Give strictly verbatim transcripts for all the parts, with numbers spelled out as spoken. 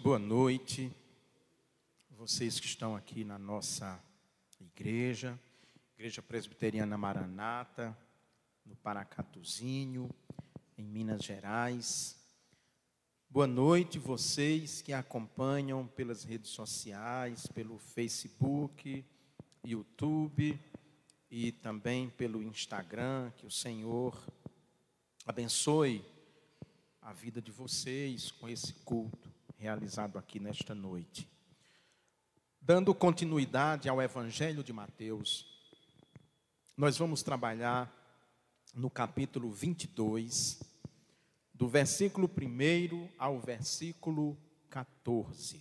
boa noite. Vocês que estão aqui na nossa igreja, Igreja Presbiteriana Maranata, no Paracatuzinho, em Minas Gerais. Boa noite, vocês que acompanham pelas redes sociais, pelo Facebook, YouTube e também pelo Instagram. Que o Senhor abençoe a vida de vocês com esse culto realizado aqui nesta noite. Dando continuidade ao Evangelho de Mateus, nós vamos trabalhar no capítulo vinte e dois, do versículo primeiro ao versículo quatorze.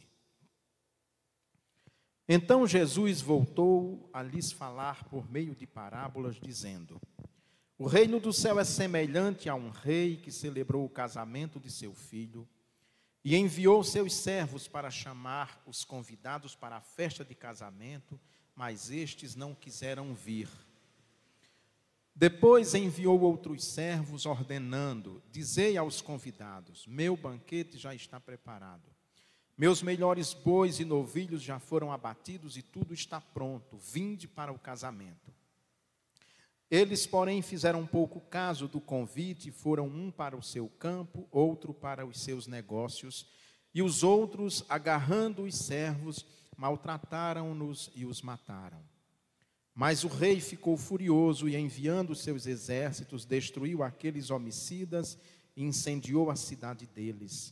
Então Jesus voltou a lhes falar por meio de parábolas, dizendo: o reino do céu é semelhante a um rei que celebrou o casamento de seu filho e enviou seus servos para chamar os convidados para a festa de casamento, mas estes não quiseram vir. Depois enviou outros servos, ordenando: dizei aos convidados, meu banquete já está preparado. Meus melhores bois e novilhos já foram abatidos e tudo está pronto. Vinde para o casamento. Eles, porém, fizeram pouco caso do convite, foram um para o seu campo, outro para os seus negócios, e os outros, agarrando os servos, maltrataram-nos e os mataram. Mas o rei ficou furioso e, enviando seus exércitos, destruiu aqueles homicidas e incendiou a cidade deles.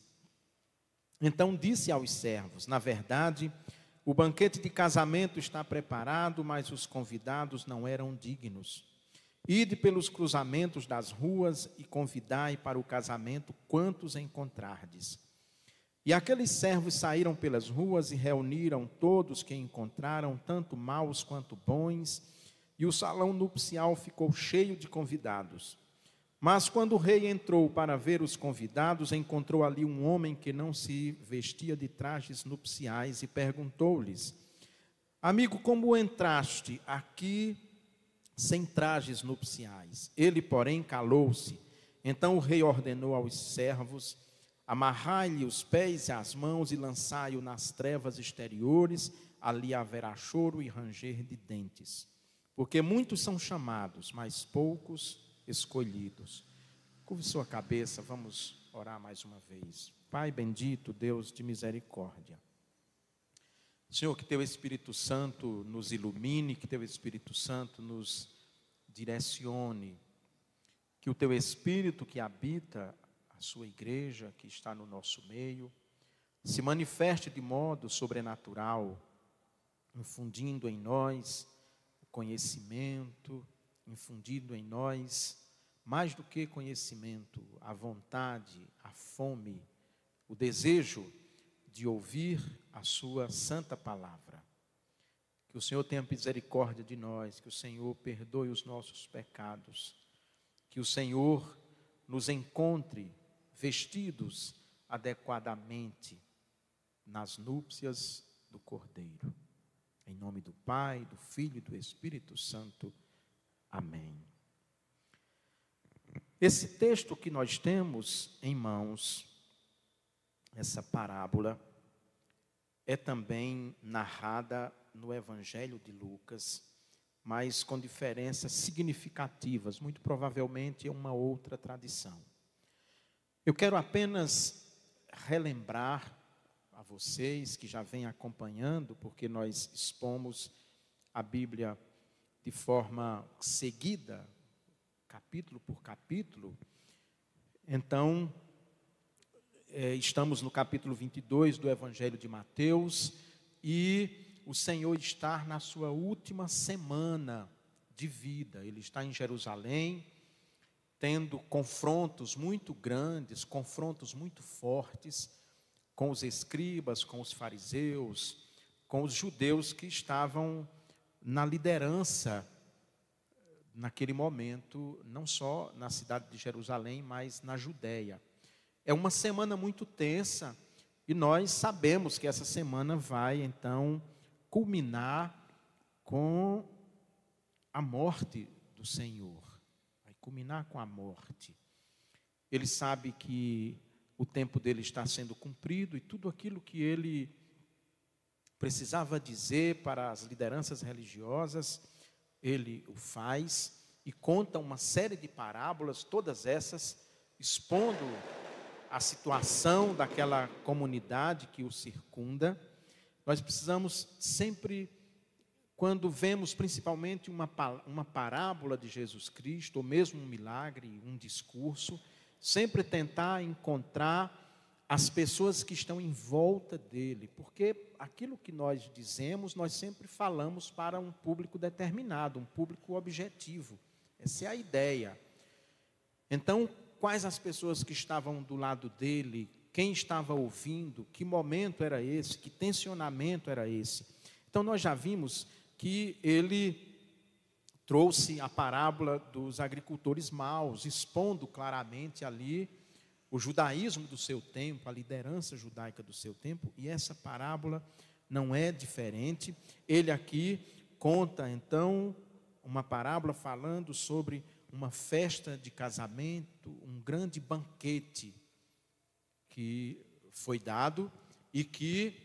Então disse aos servos: na verdade, o banquete de casamento está preparado, mas os convidados não eram dignos. Ide pelos cruzamentos das ruas e convidai para o casamento quantos encontrardes. E aqueles servos saíram pelas ruas e reuniram todos que encontraram, tanto maus quanto bons, e o salão nupcial ficou cheio de convidados. Mas quando o rei entrou para ver os convidados, encontrou ali um homem que não se vestia de trajes nupciais e perguntou-lhes: amigo, como entraste aqui sem trajes nupciais? Ele, porém, calou-se. Então o rei ordenou aos servos: amarrai-lhe os pés e as mãos e lançai-o nas trevas exteriores, ali haverá choro e ranger de dentes. Porque muitos são chamados, mas poucos escolhidos. Curve sua cabeça, vamos orar mais uma vez. Pai bendito, Deus de misericórdia, Senhor, que Teu Espírito Santo nos ilumine, que Teu Espírito Santo nos direcione, que o Teu Espírito que habita a Sua igreja, que está no nosso meio, se manifeste de modo sobrenatural, infundindo em nós o conhecimento, infundindo em nós, mais do que conhecimento, a vontade, a fome, o desejo de ouvir a Sua santa palavra. Que o Senhor tenha misericórdia de nós, que o Senhor perdoe os nossos pecados, que o Senhor nos encontre vestidos adequadamente nas núpcias do Cordeiro. Em nome do Pai, do Filho e do Espírito Santo. Amém. Esse texto que nós temos em mãos, essa parábola, é também narrada no Evangelho de Lucas, mas com diferenças significativas, muito provavelmente é uma outra tradição. Eu quero apenas relembrar a vocês que já vêm acompanhando, porque nós expomos a Bíblia de forma seguida, capítulo por capítulo. Então, é, estamos no capítulo vinte e dois do Evangelho de Mateus, e o Senhor está na sua última semana de vida. Ele está em Jerusalém, tendo confrontos muito grandes, confrontos muito fortes com os escribas, com os fariseus, com os judeus que estavam na liderança naquele momento, não só na cidade de Jerusalém, mas na Judéia. É uma semana muito tensa, e nós sabemos que essa semana vai, então, culminar com a morte do Senhor. Vai culminar com a morte. Ele sabe que o tempo dele está sendo cumprido e tudo aquilo que ele precisava dizer para as lideranças religiosas, ele o faz e conta uma série de parábolas, todas essas expondo a situação daquela comunidade que o circunda. Nós precisamos sempre, quando vemos principalmente uma, uma parábola de Jesus Cristo, ou mesmo um milagre, um discurso, sempre tentar encontrar as pessoas que estão em volta dele, porque aquilo que nós dizemos, nós sempre falamos para um público determinado, um público objetivo. Essa é a ideia. Então, quais as pessoas que estavam do lado dele, quem estava ouvindo, que momento era esse, que tensionamento era esse? Então, nós já vimos que ele trouxe a parábola dos agricultores maus, expondo claramente ali o judaísmo do seu tempo, a liderança judaica do seu tempo, e essa parábola não é diferente. Ele aqui conta, então, uma parábola falando sobre uma festa de casamento, um grande banquete que foi dado e que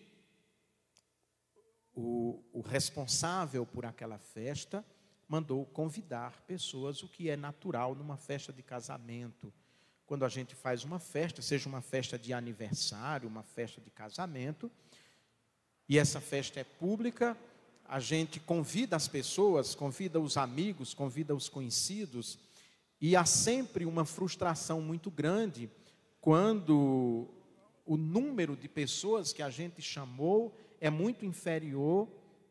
o, o responsável por aquela festa mandou convidar pessoas, o que é natural numa festa de casamento. Quando a gente faz uma festa, seja uma festa de aniversário, uma festa de casamento, e essa festa é pública, a gente convida as pessoas, convida os amigos, convida os conhecidos, e há sempre uma frustração muito grande quando o número de pessoas que a gente chamou é muito inferior,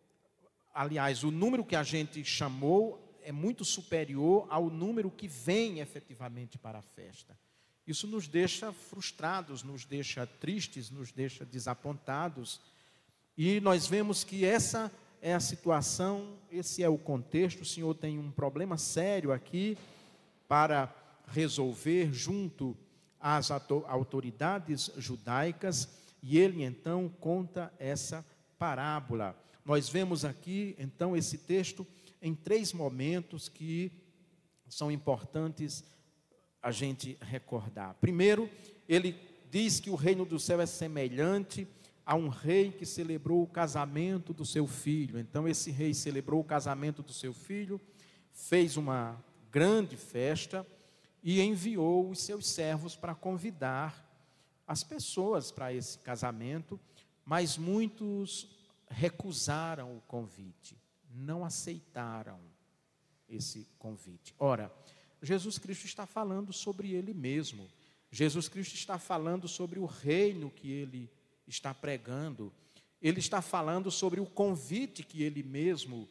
aliás, o número que a gente chamou é muito superior ao número que vem efetivamente para a festa. Isso nos deixa frustrados, nos deixa tristes, nos deixa desapontados. E nós vemos que essa é a situação, esse é o contexto. O Senhor tem um problema sério aqui para resolver junto às autoridades judaicas. E ele então conta essa parábola. Nós vemos aqui então esse texto em três momentos que são importantes a gente recordar. Primeiro, ele diz que o reino do céu é semelhante a um rei que celebrou o casamento do seu filho. Então, esse rei celebrou o casamento do seu filho, fez uma grande festa e enviou os seus servos para convidar as pessoas para esse casamento, mas muitos recusaram o convite, não aceitaram esse convite. Ora, Jesus Cristo está falando sobre ele mesmo. Jesus Cristo está falando sobre o reino que ele está pregando. Ele está falando sobre o convite que ele mesmo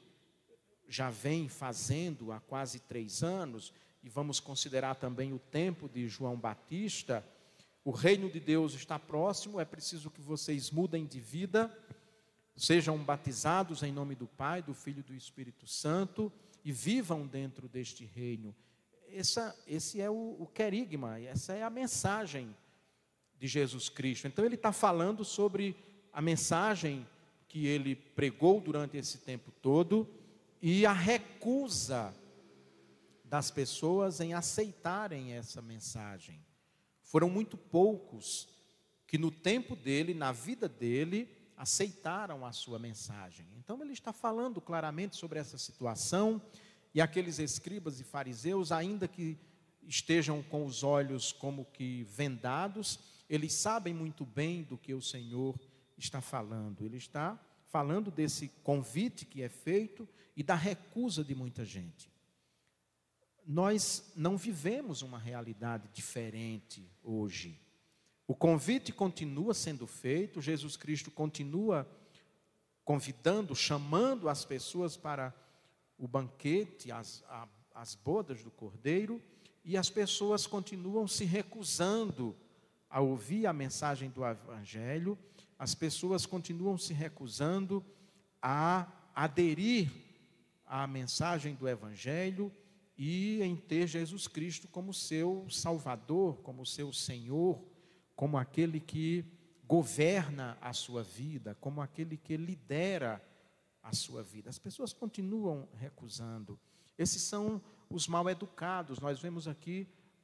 já vem fazendo há quase três anos. E vamos considerar também o tempo de João Batista. O reino de Deus está próximo, é preciso que vocês mudem de vida, sejam batizados em nome do Pai, do Filho e do Espírito Santo e vivam dentro deste reino. Essa, esse é o, o querigma, essa é a mensagem de Jesus Cristo. Então ele está falando sobre a mensagem que ele pregou durante esse tempo todo e a recusa das pessoas em aceitarem essa mensagem. Foram muito poucos que no tempo dele, na vida dele, aceitaram a sua mensagem. Então ele está falando claramente sobre essa situação. E aqueles escribas e fariseus, ainda que estejam com os olhos como que vendados, eles sabem muito bem do que o Senhor está falando. Ele está falando desse convite que é feito e da recusa de muita gente. Nós não vivemos uma realidade diferente hoje. O convite continua sendo feito, Jesus Cristo continua convidando, chamando as pessoas para o banquete, as, a, as bodas do Cordeiro, e as pessoas continuam se recusando a ouvir a mensagem do Evangelho, as pessoas continuam se recusando a aderir à mensagem do Evangelho e em ter Jesus Cristo como seu Salvador, como seu Senhor, como aquele que governa a sua vida, como aquele que lidera a sua vida. As pessoas continuam recusando. Esses são os mal educados. Nós vemos aqui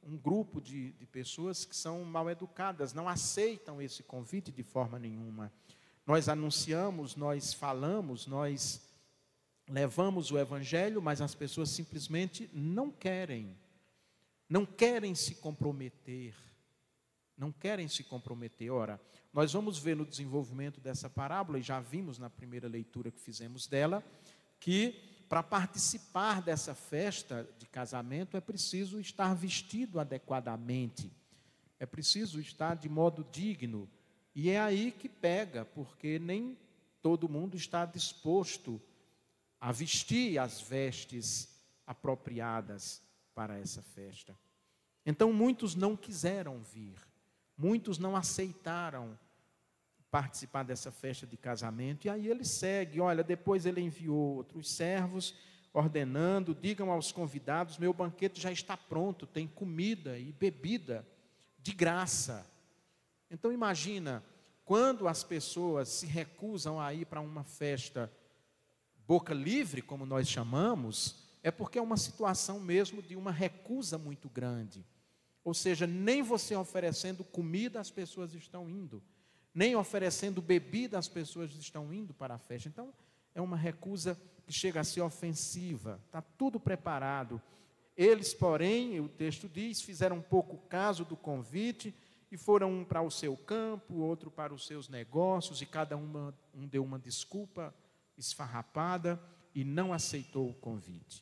um grupo de, de pessoas que são mal educadas, não aceitam esse convite de forma nenhuma. Nós anunciamos, nós falamos, nós levamos o evangelho, mas as pessoas simplesmente não querem, não querem se comprometer, não querem se comprometer. Ora, nós vamos ver no desenvolvimento dessa parábola, e já vimos na primeira leitura que fizemos dela, que para participar dessa festa de casamento é preciso estar vestido adequadamente, é preciso estar de modo digno, e é aí que pega, porque nem todo mundo está disposto a vestir as vestes apropriadas para essa festa. Então muitos não quiseram vir, muitos não aceitaram participar dessa festa de casamento, e aí ele segue, olha, depois ele enviou outros servos, ordenando, digam aos convidados, meu banquete já está pronto, tem comida e bebida de graça. Então imagina, quando as pessoas se recusam a ir para uma festa boca livre, como nós chamamos, é porque é uma situação mesmo de uma recusa muito grande. Ou seja, nem você oferecendo comida as pessoas estão indo, nem oferecendo bebida as pessoas estão indo para a festa. Então, é uma recusa que chega a ser ofensiva, está tudo preparado. Eles, porém, o texto diz, fizeram pouco caso do convite e foram um para o seu campo, outro para os seus negócios, e cada uma, um deu uma desculpa esfarrapada e não aceitou o convite.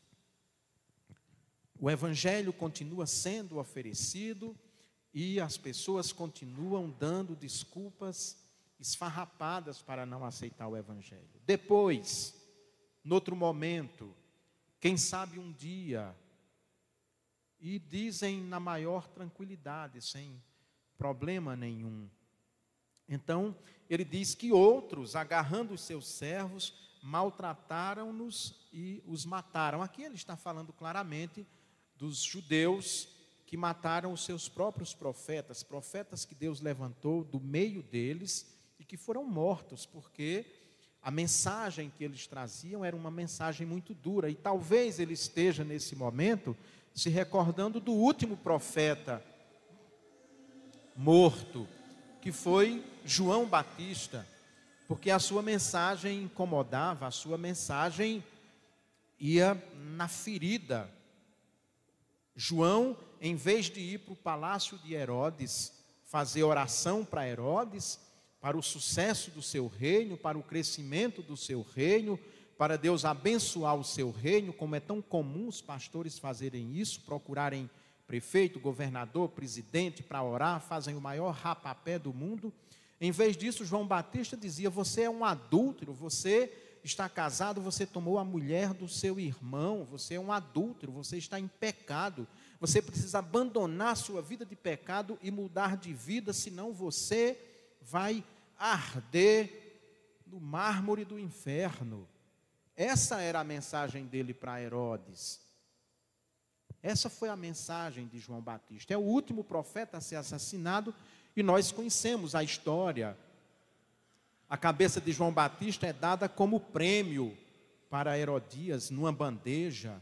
O evangelho continua sendo oferecido e as pessoas continuam dando desculpas esfarrapadas para não aceitar o evangelho. Depois, noutro momento, quem sabe um dia, e dizem na maior tranquilidade, sem problema nenhum. Então, ele diz que outros, agarrando os seus servos, maltrataram-nos e os mataram. Aqui ele está falando claramente dos judeus que mataram os seus próprios profetas, profetas que Deus levantou do meio deles e que foram mortos, porque a mensagem que eles traziam era uma mensagem muito dura. E talvez ele esteja nesse momento se recordando do último profeta morto, que foi João Batista, porque a sua mensagem incomodava, a sua mensagem ia na ferida. João, em vez de ir para o palácio de Herodes, fazer oração para Herodes, para o sucesso do seu reino, para o crescimento do seu reino, para Deus abençoar o seu reino, como é tão comum os pastores fazerem isso, procurarem prefeito, governador, presidente para orar, fazem o maior rapapé do mundo. Em vez disso, João Batista dizia, você é um adúltero, você está casado, você tomou a mulher do seu irmão, você é um adúltero, você está em pecado, você precisa abandonar sua vida de pecado e mudar de vida, senão você vai arder no mármore do inferno. Essa era a mensagem dele para Herodes. Essa foi a mensagem de João Batista. É o último profeta a ser assassinado e nós conhecemos a história. A cabeça de João Batista é dada como prêmio para Herodias, numa bandeja.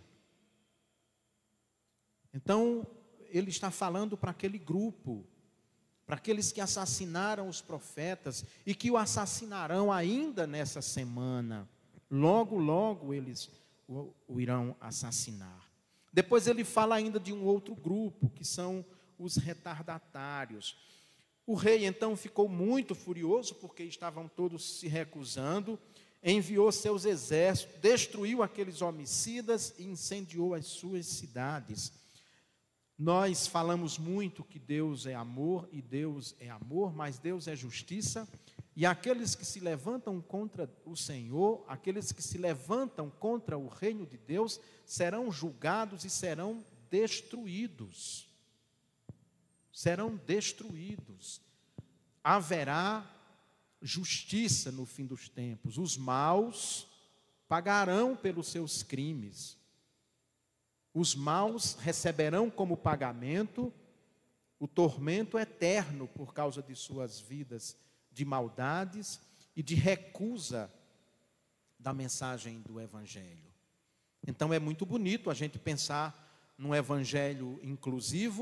Então, ele está falando para aquele grupo, para aqueles que assassinaram os profetas e que o assassinarão ainda nessa semana. Logo, logo eles o, o irão assassinar. Depois ele fala ainda de um outro grupo, que são os retardatários. O rei então ficou muito furioso, porque estavam todos se recusando, enviou seus exércitos, destruiu aqueles homicidas e incendiou as suas cidades. Nós falamos muito que Deus é amor e Deus é amor, mas Deus é justiça, e aqueles que se levantam contra o Senhor, aqueles que se levantam contra o reino de Deus, serão julgados e serão destruídos. Serão destruídos. Haverá justiça no fim dos tempos. Os maus pagarão pelos seus crimes. Os maus receberão como pagamento o tormento eterno por causa de suas vidas de maldades e de recusa da mensagem do Evangelho. Então é muito bonito a gente pensar num Evangelho inclusivo,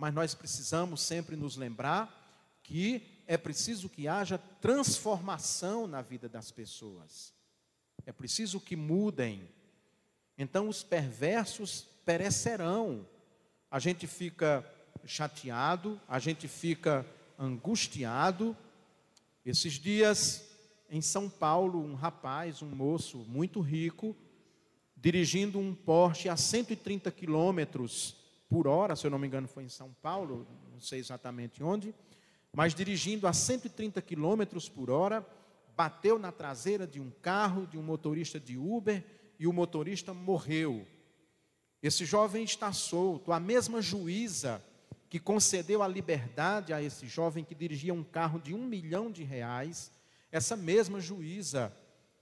mas nós precisamos sempre nos lembrar que é preciso que haja transformação na vida das pessoas. É preciso que mudem. Então os perversos perecerão. A gente fica chateado, a gente fica angustiado. Esses dias, em São Paulo, um rapaz, um moço muito rico, dirigindo um Porsche a cento e trinta quilômetros por hora, se eu não me engano foi em São Paulo, não sei exatamente onde, mas dirigindo a cento e trinta quilômetros por hora, bateu na traseira de um carro, de um motorista de Uber, e o motorista morreu. Esse jovem está solto. A mesma juíza que concedeu a liberdade a esse jovem que dirigia um carro de um milhão de reais, essa mesma juíza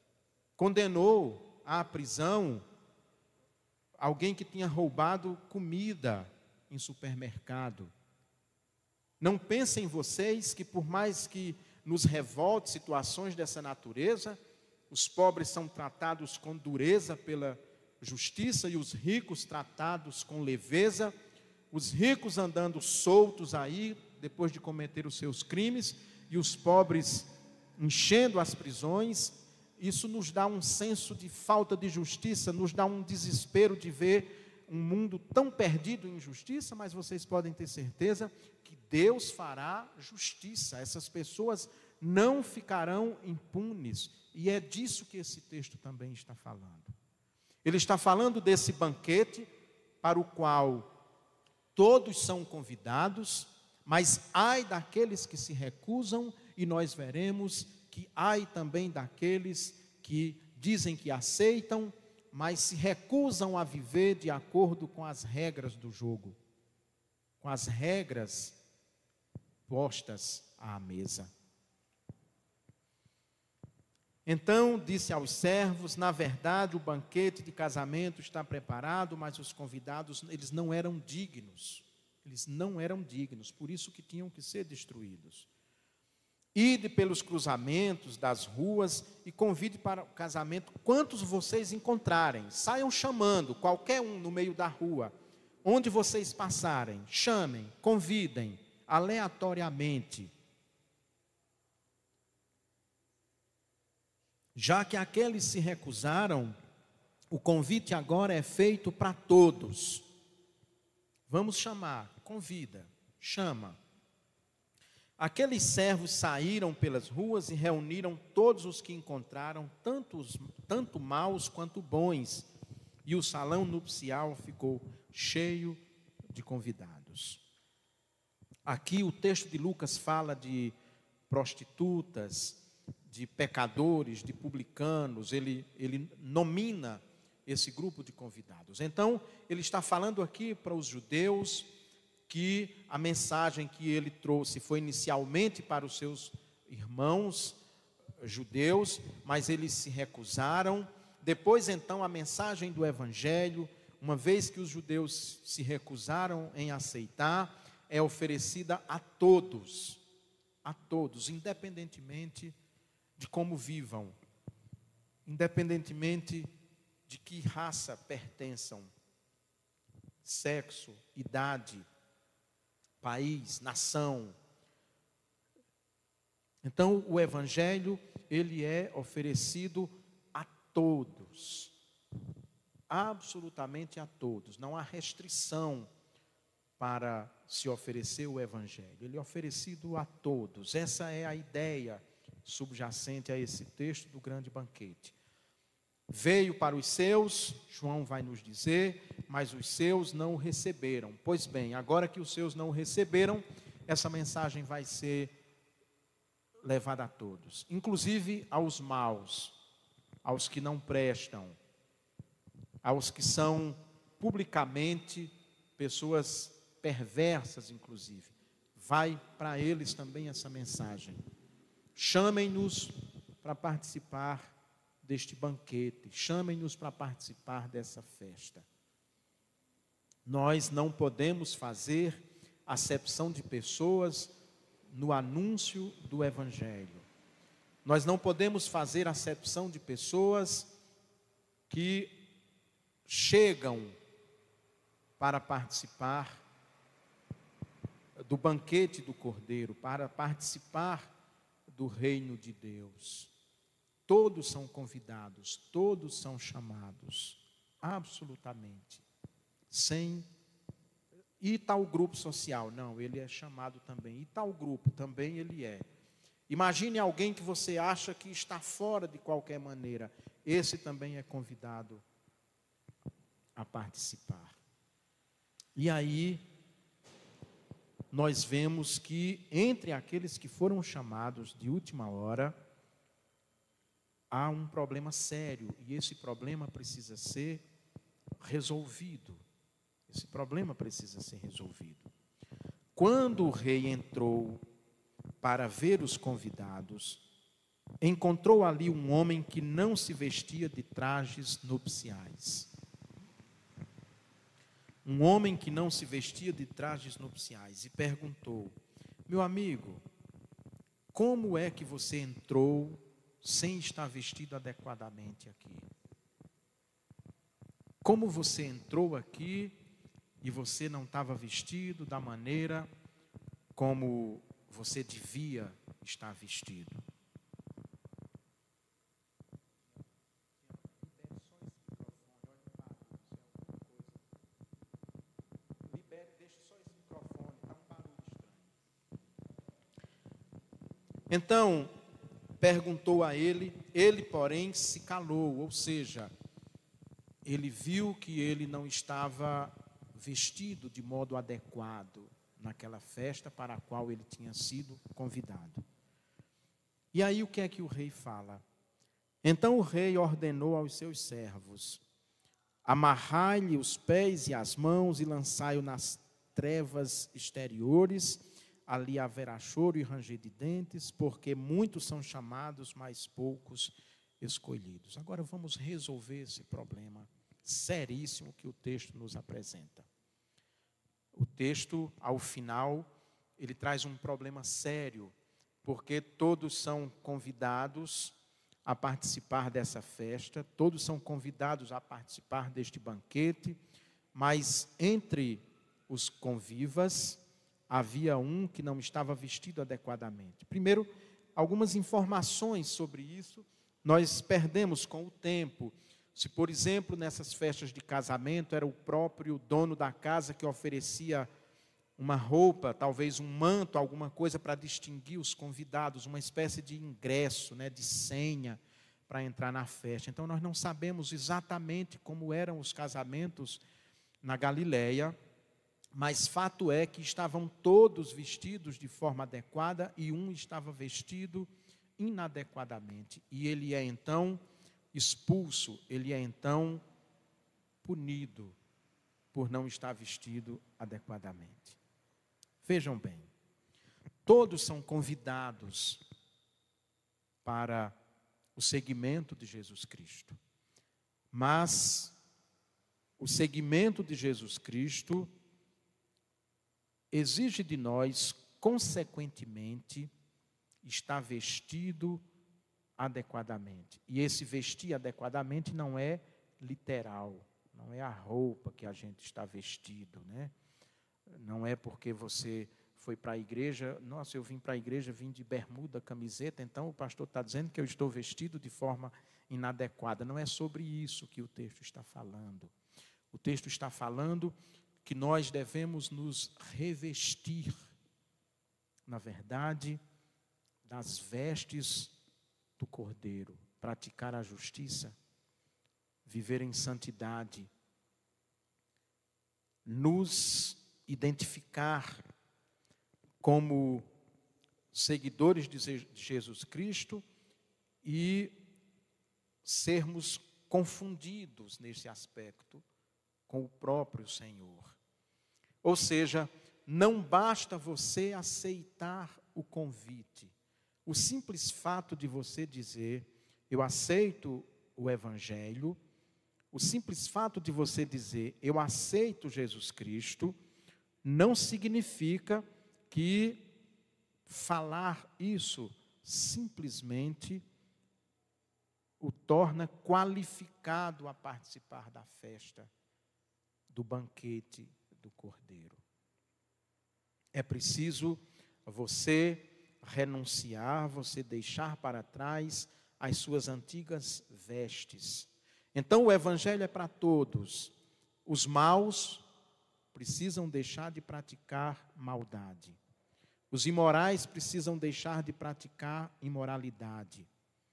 condenou à prisão alguém que tinha roubado comida em supermercado. Não pensem vocês que por mais que nos revolte situações dessa natureza, os pobres são tratados com dureza pela justiça e os ricos tratados com leveza, os ricos andando soltos aí, depois de cometer os seus crimes, e os pobres enchendo as prisões. Isso nos dá um senso de falta de justiça, nos dá um desespero de ver um mundo tão perdido em injustiça, mas vocês podem ter certeza que Deus fará justiça. Essas pessoas não ficarão impunes, e é disso que esse texto também está falando. Ele está falando desse banquete para o qual todos são convidados, mas ai daqueles que se recusam, e nós veremos que ai também daqueles que dizem que aceitam, mas se recusam a viver de acordo com as regras do jogo, com as regras postas à mesa. Então disse aos servos: na verdade o banquete de casamento está preparado, mas os convidados, eles não eram dignos, eles não eram dignos, por isso que tinham que ser destruídos. Ide pelos cruzamentos das ruas e convide para o casamento quantos vocês encontrarem. Saiam chamando qualquer um no meio da rua. Onde vocês passarem, chamem, convidem, aleatoriamente. Já que aqueles se recusaram, o convite agora é feito para todos. Vamos chamar, convida, chama. Aqueles servos saíram pelas ruas e reuniram todos os que encontraram, tantos, tanto maus quanto bons, e o salão nupcial ficou cheio de convidados. Aqui o texto de Lucas fala de prostitutas, de pecadores, de publicanos, ele, ele nomina esse grupo de convidados. Então, ele está falando aqui para os judeus que a mensagem que ele trouxe foi inicialmente para os seus irmãos judeus, mas eles se recusaram. Depois, então, a mensagem do Evangelho, uma vez que os judeus se recusaram em aceitar, é oferecida a todos, a todos, independentemente de como vivam, independentemente de que raça pertençam, sexo, idade, país, nação. Então, o Evangelho, ele é oferecido a todos, absolutamente a todos. Não há restrição para se oferecer o Evangelho. Ele é oferecido a todos. Essa é a ideia subjacente a esse texto do grande banquete. Veio para os seus, João vai nos dizer, mas os seus não o receberam. Pois bem, agora que os seus não o receberam, essa mensagem vai ser levada a todos, inclusive aos maus, aos que não prestam, aos que são publicamente pessoas perversas, inclusive. Vai para eles também essa mensagem. Chamem-nos para participar deste banquete, chamem-nos para participar dessa festa. Nós não podemos fazer acepção de pessoas no anúncio do Evangelho. Nós não podemos fazer acepção de pessoas que chegam para participar do banquete do Cordeiro, para participar do reino de Deus. Todos são convidados, todos são chamados, absolutamente, sem... E tal grupo social? Não, ele é chamado também. E tal grupo? Também ele é. Imagine alguém que você acha que está fora de qualquer maneira. Esse também é convidado a participar. E aí, nós vemos que entre aqueles que foram chamados de última hora, há um problema sério. E esse problema precisa ser resolvido. Esse problema precisa ser resolvido. Quando o rei entrou para ver os convidados, encontrou ali um homem que não se vestia de trajes nupciais. Um homem que não se vestia de trajes nupciais e perguntou: meu amigo, como é que você entrou sem estar vestido adequadamente aqui? Como você entrou aqui e você não estava vestido da maneira como você devia estar vestido? Então, perguntou a ele, ele, porém, se calou, ou seja, ele viu que ele não estava vestido de modo adequado naquela festa para a qual ele tinha sido convidado. E aí o que é que o rei fala? Então o rei ordenou aos seus servos: amarrai-lhe os pés e as mãos e lançai-o nas trevas exteriores, ali haverá choro e ranger de dentes, porque muitos são chamados, mas poucos escolhidos. Agora vamos resolver esse problema seríssimo que o texto nos apresenta. O texto, ao final, ele traz um problema sério, porque todos são convidados a participar dessa festa, todos são convidados a participar deste banquete, mas entre os convivas havia um que não estava vestido adequadamente. Primeiro, algumas informações sobre isso nós perdemos com o tempo. Se, por exemplo, nessas festas de casamento, era o próprio dono da casa que oferecia uma roupa, talvez um manto, alguma coisa para distinguir os convidados, uma espécie de ingresso, né, de senha para entrar na festa. Então, nós não sabemos exatamente como eram os casamentos na Galileia, mas fato é que estavam todos vestidos de forma adequada e um estava vestido inadequadamente. E ele é, então, expulso, ele é então punido por não estar vestido adequadamente. Vejam bem, todos são convidados para o seguimento de Jesus Cristo, mas o seguimento de Jesus Cristo exige de nós, consequentemente, estar vestido adequadamente. E esse vestir adequadamente não é literal, não é a roupa que a gente está vestido, né? Não é porque você foi para a igreja, nossa, eu vim para a igreja, vim de bermuda, camiseta, então o pastor está dizendo que eu estou vestido de forma inadequada. Não é sobre isso que o texto está falando. O texto está falando que nós devemos nos revestir, na verdade, das vestes do Cordeiro, praticar a justiça, viver em santidade, nos identificar como seguidores de Jesus Cristo e sermos confundidos nesse aspecto com o próprio Senhor. Ou seja, não basta você aceitar o convite. O simples fato de você dizer, eu aceito o Evangelho, o simples fato de você dizer, eu aceito Jesus Cristo, não significa que falar isso simplesmente o torna qualificado a participar da festa, do banquete do Cordeiro. É preciso você renunciar, você deixar para trás as suas antigas vestes. Então o evangelho é para todos. Os maus precisam deixar de praticar maldade. Os imorais precisam deixar de praticar imoralidade.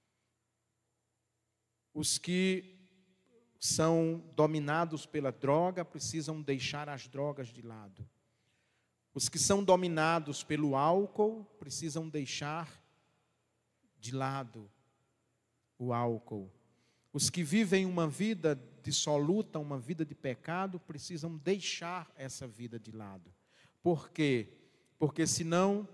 Os que são dominados pela droga precisam deixar as drogas de lado. Os que são dominados pelo álcool precisam deixar de lado o álcool. Os que vivem uma vida dissoluta, uma vida de pecado, precisam deixar essa vida de lado. Por quê? Porque senão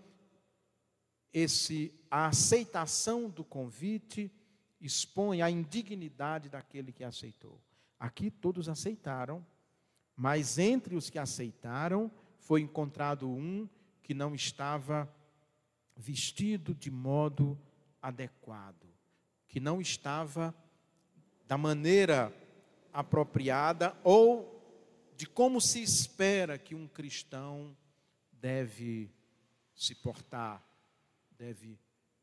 esse, a aceitação do convite expõe a indignidade daquele que aceitou. Aqui todos aceitaram, mas entre os que aceitaram foi encontrado um que não estava vestido de modo adequado, que não estava da maneira apropriada ou de como se espera que um cristão deve se portar, deve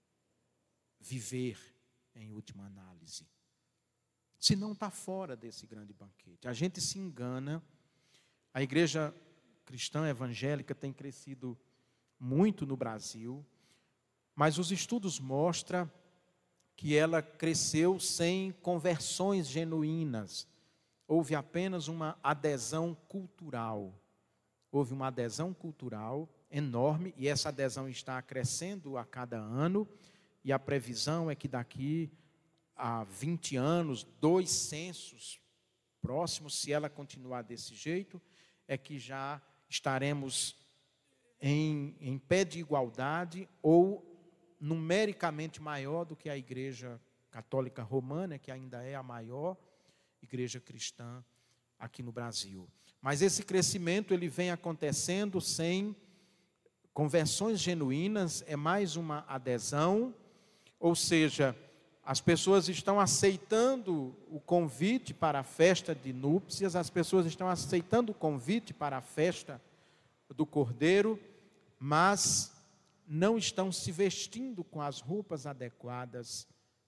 viver em última análise. Se não está fora desse grande banquete. A gente se engana. A igreja cristã evangélica tem crescido muito no Brasil, mas os estudos mostram que ela cresceu sem conversões genuínas. Houve apenas uma adesão cultural. Houve uma adesão cultural enorme, e essa adesão está crescendo a cada ano, e a previsão é que daqui a vinte anos, dois censos próximos, se ela continuar desse jeito, é que já estaremos em, em pé de igualdade ou numericamente maior do que a Igreja Católica Romana, que ainda é a maior igreja cristã aqui no Brasil. Mas esse crescimento ele vem acontecendo sem conversões genuínas, é mais uma adesão, ou seja, as pessoas estão aceitando o convite para a festa de núpcias, as pessoas estão aceitando o convite para a festa do Cordeiro, mas não estão se vestindo com as roupas adequadas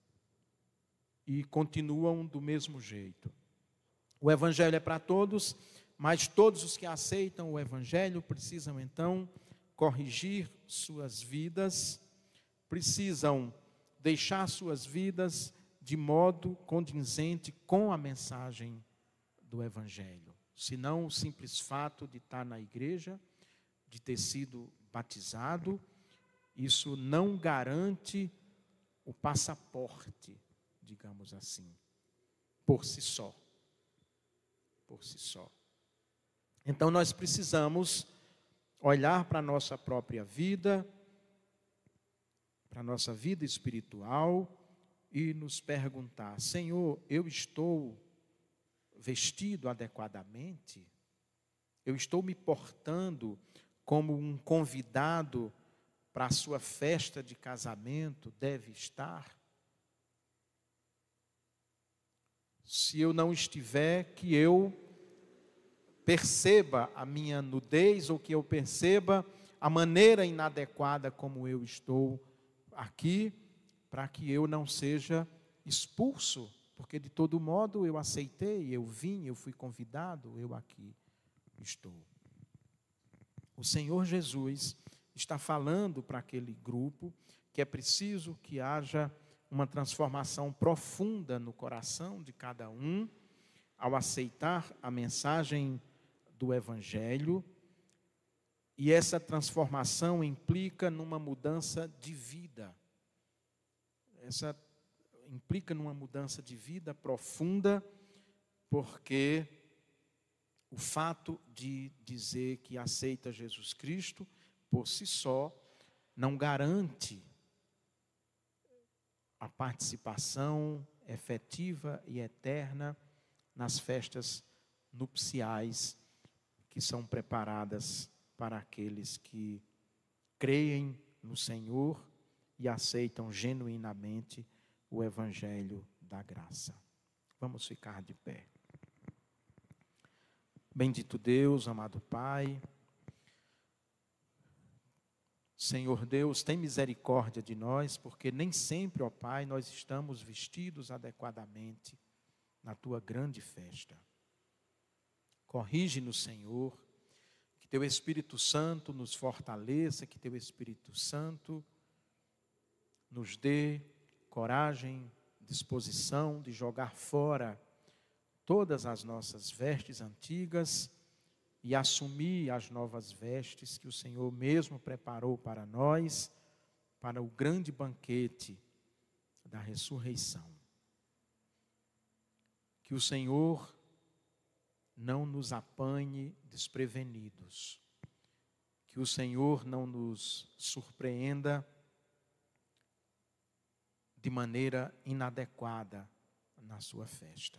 e continuam do mesmo jeito. O Evangelho é para todos, mas todos os que aceitam o Evangelho precisam então corrigir suas vidas, precisam deixar suas vidas de modo condizente com a mensagem do Evangelho. Senão o simples fato de estar na igreja, de ter sido batizado, isso não garante o passaporte, digamos assim, por si só. Por si só. Então nós precisamos olhar para a nossa própria vida, para a nossa vida espiritual e nos perguntar: Senhor, eu estou vestido adequadamente? Eu estou me portando como um convidado para a sua festa de casamento deve estar? Se eu não estiver, que eu perceba a minha nudez ou que eu perceba a maneira inadequada como eu estou aqui, para que eu não seja expulso, porque de todo modo eu aceitei, eu vim, eu fui convidado, eu aqui estou. O Senhor Jesus está falando para aquele grupo que é preciso que haja uma transformação profunda no coração de cada um, ao aceitar a mensagem do Evangelho, e essa transformação implica numa mudança de vida. Essa implica numa mudança de vida profunda, porque o fato de dizer que aceita Jesus Cristo, por si só, não garante a participação efetiva e eterna nas festas nupciais que são preparadas para aqueles que creem no Senhor e aceitam genuinamente o Evangelho da graça. Vamos ficar de pé. Bendito Deus, amado Pai, Senhor Deus, tem misericórdia de nós, porque nem sempre, ó Pai, nós estamos vestidos adequadamente na tua grande festa. Corrige-nos, Senhor, que teu Espírito Santo nos fortaleça, que teu Espírito Santo nos dê coragem, disposição de jogar fora todas as nossas vestes antigas e assumir as novas vestes que o Senhor mesmo preparou para nós, para o grande banquete da ressurreição. Que o Senhor não nos apanhe desprevenidos, que o Senhor não nos surpreenda de maneira inadequada na sua festa.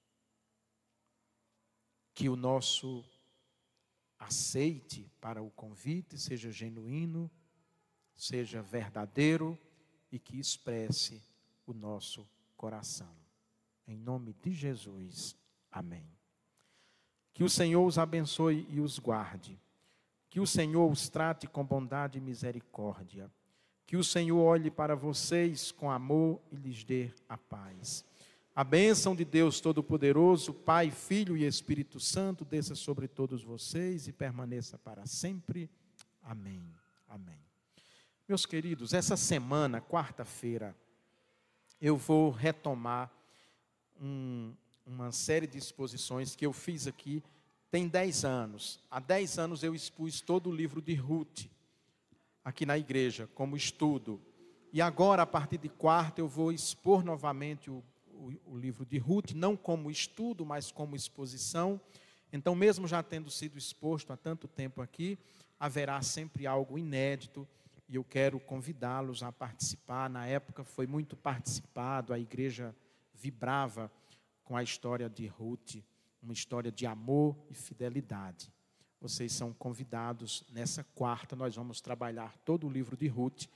Que o nosso aceite para o convite seja genuíno, seja verdadeiro e que expresse o nosso coração. Em nome de Jesus, amém. Que o Senhor os abençoe e os guarde. Que o Senhor os trate com bondade e misericórdia. Que o Senhor olhe para vocês com amor e lhes dê a paz. A bênção de Deus Todo-Poderoso, Pai, Filho e Espírito Santo, desça sobre todos vocês e permaneça para sempre. Amém. Amém. Meus queridos, essa semana, quarta-feira, eu vou retomar um, uma série de exposições que eu fiz aqui tem dez anos. Há dez anos eu expus todo o livro de Ruth aqui na igreja, como estudo. E agora, a partir de quarta, eu vou expor novamente o O, o livro de Ruth, não como estudo, mas como exposição. Então, mesmo já tendo sido exposto há tanto tempo aqui, haverá sempre algo inédito, e eu quero convidá-los a participar. Na época foi muito participado, a igreja vibrava com a história de Ruth, uma história de amor e fidelidade. Vocês são convidados nessa quarta, nós vamos trabalhar todo o livro de Ruth,